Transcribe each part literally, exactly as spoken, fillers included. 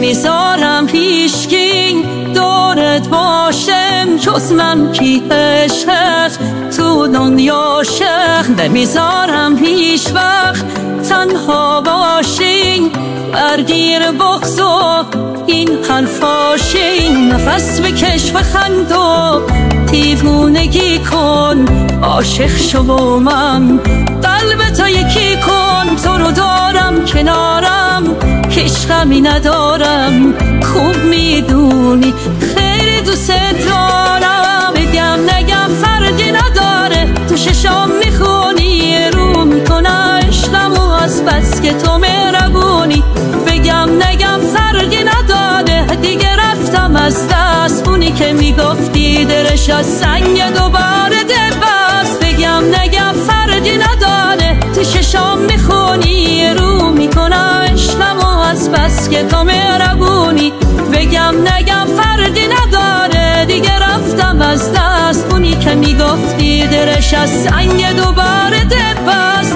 نمیذارم هیچکی دورت باشم جز من کی عشقت تو دنیا شخ. نمیذارم هیچ وقت تنها باشی برگیر بغض و این حرفاشی. نفس بکش و خند و دیوونگی کن، عاشق شو با من قلب تا یکی کن. تو رو دارم کنارم کش غمی ندارم، خوب میدونی خیلی دوست دارم. بگم نگم فرقی نداره، تو ششام میخونی رو میکنه عشقمو از بس که تو مهربونی. بگم نگم فرقی نداره، دیگه رفتم از دست اونی که میگفتی درش از سنگ دوباره دل بست. بگم نگم فرقی نداره، تو ششام میخونی رو میکنه عشقمو از بس که تو مهربونی. بگم نگم فرقی نداره، دیگه رفتم از دست اونی که میگفتی درش از سنگ دوباره دل بست.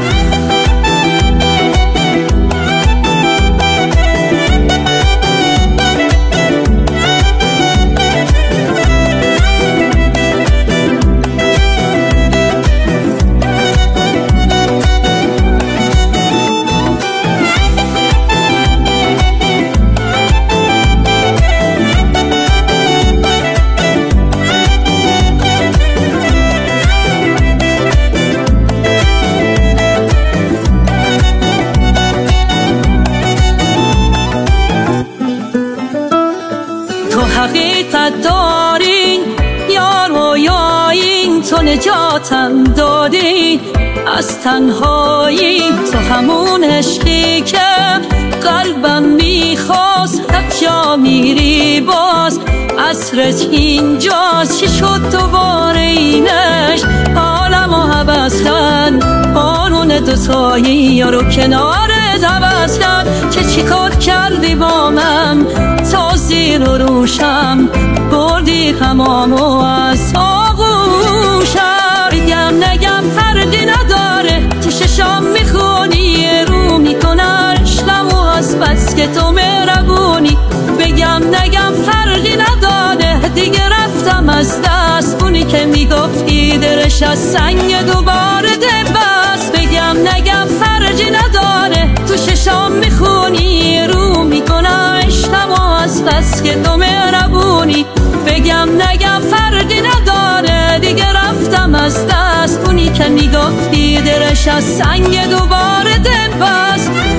حقیقت داری یا رویایی، تو نجاتم دادی از تنهایی. تو همون عشقی که قلبم میخواست، هر جا میری باز عصرت اینجاست. چی شد دوباره اینش حالمو عوض کرد، قانون دوتایی یارو کنارت عوض کرد. چه چی کار کردی با من تا زیر و روشم بردی غمامو از آغوشم. بگم نگم فرقی نداره، تو ششام میخونی رو میکنه عشقمو از بس که تو مهربونی. بگم نگم فرقی نداره، دیگه رفتم از دست اونی که میگفتی درش از سنگ دوباره دل بست. بگم نگم فرقی نداره، تو ششام میخونی رو میکنه عشقمو از بس که تو مهربونی. بگم نگم فرقی نداره، دیگه رفتم از دست اونی که میگفتی درش از سنگ دوباره دل بست.